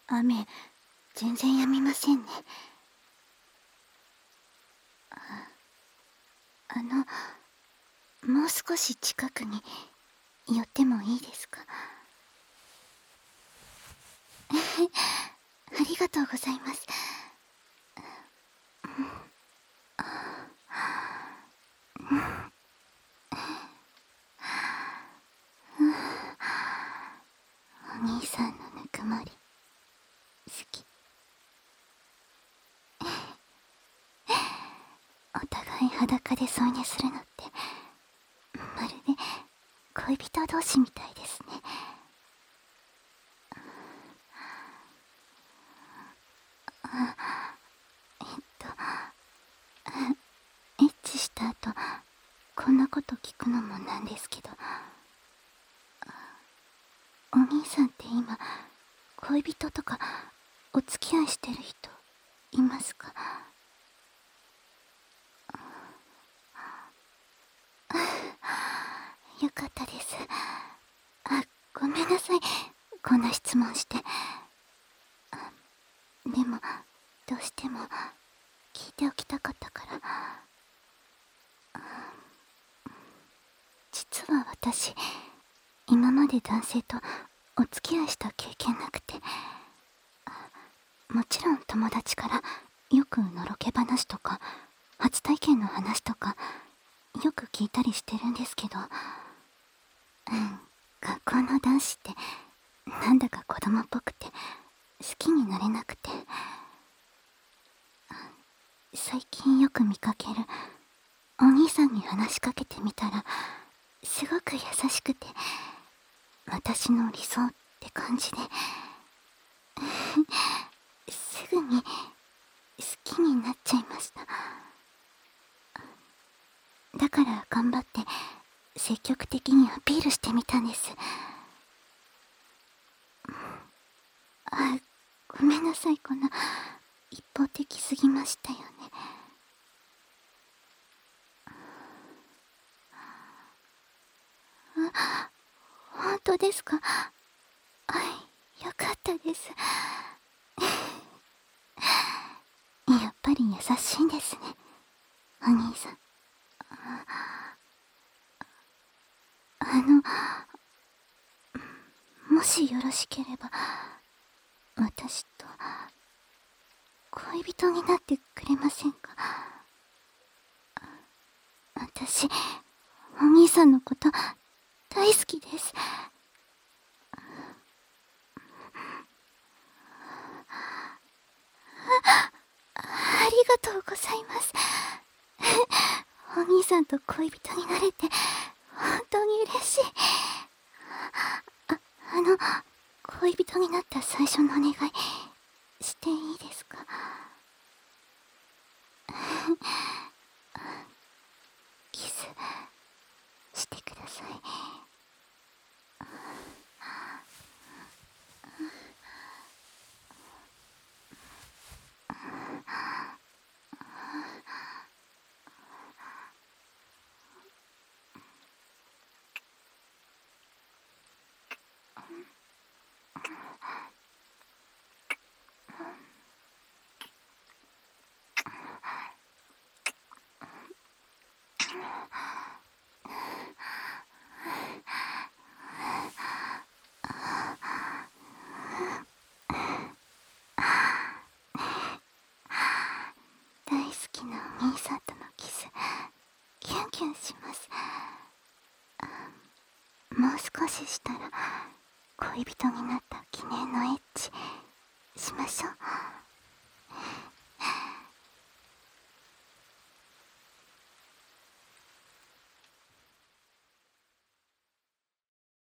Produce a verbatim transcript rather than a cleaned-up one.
雨全然止みませんね。あのもう少し近くに寄ってもいいですか？ありがとうございます。お兄さんのぬくもり好き。お互い裸で添い寝するのってまるで恋人同士みたいですね。えっとエッチした後こんなこと聞くのもなんですけど、お兄さんって今恋人とかお付き合いしてる人いますか？よかったです。あ、ごめんなさい、こんな質問して。でもどうしても聞いておきたかったから。実は私今まで男性とお付き合いした経験なくて、もちろん友達からよくのろけ話とか初体験の話とかよく聞いたりしてるんですけど、うん、学校の男子ってなんだか子供っぽくて好きになれなくて、最近よく見かけるお兄さんに話しかけてみたらすごく優しくて私の理想って感じで、すぐに好きになっちゃいました。だから頑張って積極的にアピールしてみたんです。あ、ごめんなさい、こんな一方的すぎましたよね。あ、本当ですか？はい、よかったです。やっぱり優しいんですね、お兄さん。あのもしよろしければ私と恋人になってくれませんか？私お兄さんのこと大好きです。ありがとうございます。お兄さんと恋人になれて本当に嬉しい。あ、あの恋人になった最初のお願いしていいですか？キスしてください。大好きなお兄さんとのキスキュンキュンします。もう少ししたら恋人になった記念のエッチしましょう。